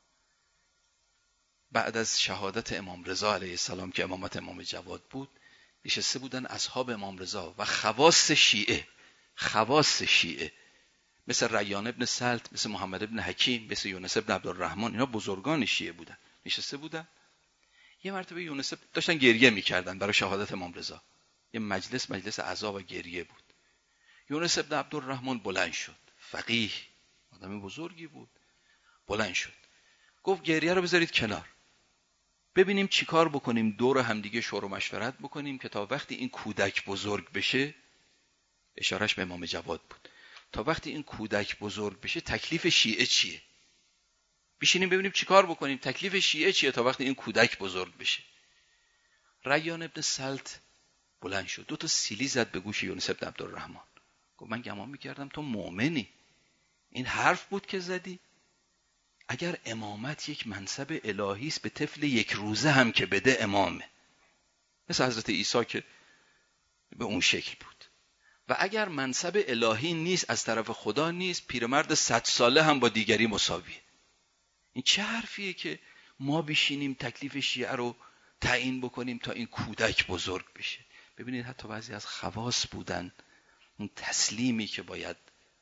بعد از شهادت امام رضا علیه السلام که امامت امام جواد بود نشسته بودن اصحاب امام رضا و خواص شیعه خواص شیعه مثل ریان ابن سلط، مثل محمد ابن حکیم، مثل یونس ابن عبدالرحمن، اینا بزرگان شیعه بودن. نشسته بودن یه مرتبه یونس داشتن گریه میکردن برای شهادت امام رضا. یه مجلس مجلس عزا و گریه بود. یونس ابن عبدالرحمن بلند شد. فقیه، آدم بزرگی بود. بلند شد. گفت گریه رو بذارید کنار. ببینیم چیکار بکنیم، دور همدیگه شور و مشورت بکنیم که تا وقتی این کودک بزرگ بشه، اشارش به امام جواد بود، تا وقتی این کودک بزرگ بشه تکلیف شیعه چیه؟ بشینیم ببینیم چیکار بکنیم، تکلیف شیعه چیه تا وقتی این کودک بزرگ بشه. ریان ابن سلط بلند شد، دو تا سیلی زد به گوش یونس ابن عبدالرحمن. گفت من گمان میکردم تو مؤمنی. این حرف بود که زدی؟ اگر امامت یک منصب الهی است به طفل یک روزه هم که بده امامه، مثل حضرت عیسی که به اون شکل بود. و اگر منصب الهی نیست، از طرف خدا نیست، پیرمرد صد ساله هم با دیگری مساویه. این چه حرفیه که ما بشینیم تکلیف شیعه رو تعیین بکنیم تا این کودک بزرگ بشه؟ ببینید حتی بعضی از خواص بودن اون تسلیمی که باید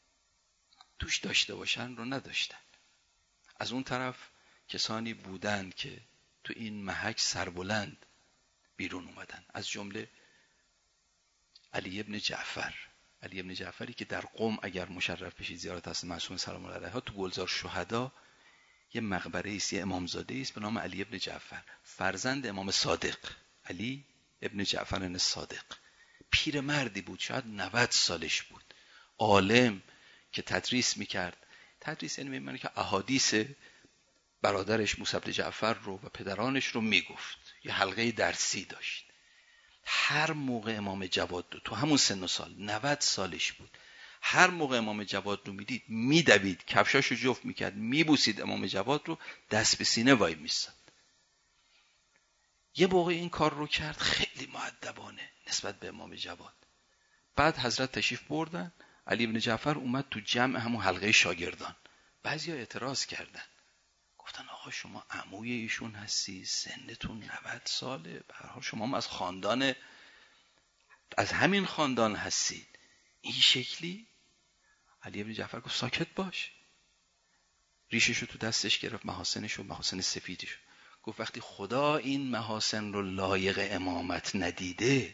توش داشته باشن رو نداشتن. از اون طرف کسانی بودند که تو این محک سربلند بیرون اومدن، از جمله علی ابن جعفر. علی ابن جعفری که در قم اگر مشرف بشید زیارت حضرت معصوم سلام الله علیه، تو گلزار شهدا یه مقبره است، یه امامزاده است به نام علی ابن جعفر، فرزند امام صادق علی ابن جعفر الصادق. پیرمردی بود، شاید نود سالش بود، عالم که تدریس میکرد. تدریس یعنی می‌مونه که احادیث برادرش موسی بن جعفر رو و پدرانش رو میگفت. یه حلقه درسی داشت. هر موقع امام جواد رو تو همون سن و سال نود سالش بود، هر موقع امام جواد رو میدید میدوید، کفشاشو جفت میکرد، میبوسید امام جواد رو، دست به سینه وای میستاد. یه موقع این کار رو کرد خیلی مؤدبانه نسبت به امام جواد. بعد حضرت تشریف بردن، علی بن جعفر اومد تو جمع همون حلقه شاگردان. بعضیا اعتراض کردن، گفتن آقا شما عموی ایشون هستی، سنتون نود ساله، به هر حال شما هم از خاندان از همین خاندان هستید، این شکلی؟ علی بن جعفر گفت ساکت باش. ریششو تو دستش گرفت، محاسنشو، محاسن سفیدشو، گفت وقتی خدا این محاسن رو لایق امامت ندیده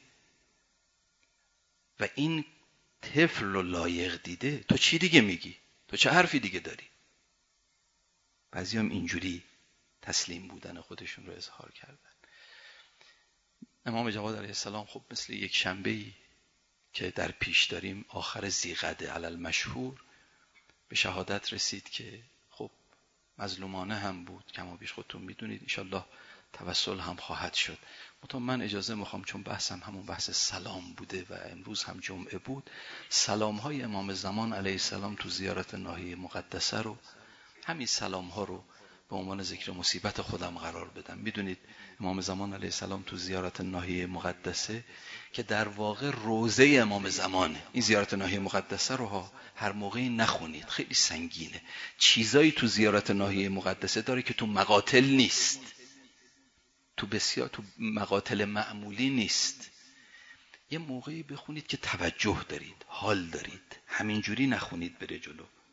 و این طفل رو لایق دیده، تو چی دیگه میگی؟ تو چه حرفی دیگه داری؟ بعضی هم اینجوری تسلیم بودن خودشون رو اظهار کردن. امام جواد علیه السلام خب مثل یک شنبه‌ای که در پیش داریم، آخر ذیقعده علی المشهور، به شهادت رسید که خب مظلومانه هم بود، کما بیش خودتون میدونید، انشالله توسل هم خواهد شد. منتها من اجازه میخوام، چون بحثم همون بحث سلام بوده و امروز هم جمعه بود، سلام های امام زمان علیه السلام تو زیارت ناحیه مقدسه رو، همین سلام ها رو به عنوان ذکر مصیبت خودم قرار بدم. میدونید امام زمان علیه السلام تو زیارت ناحیه مقدسه که در واقع روضه امام زمانه، این زیارت ناحیه مقدسه رو ها هر موقعی نخونید، خیلی سنگینه. چیزایی تو زیارت ناحیه مقدسه داره که تو مقاتل نیست، تو بسیار تو مقاتل معمولی نیست. یه موقعی بخونید که توجه دارید، حال دارید، همینجوری نخونید بره جلو.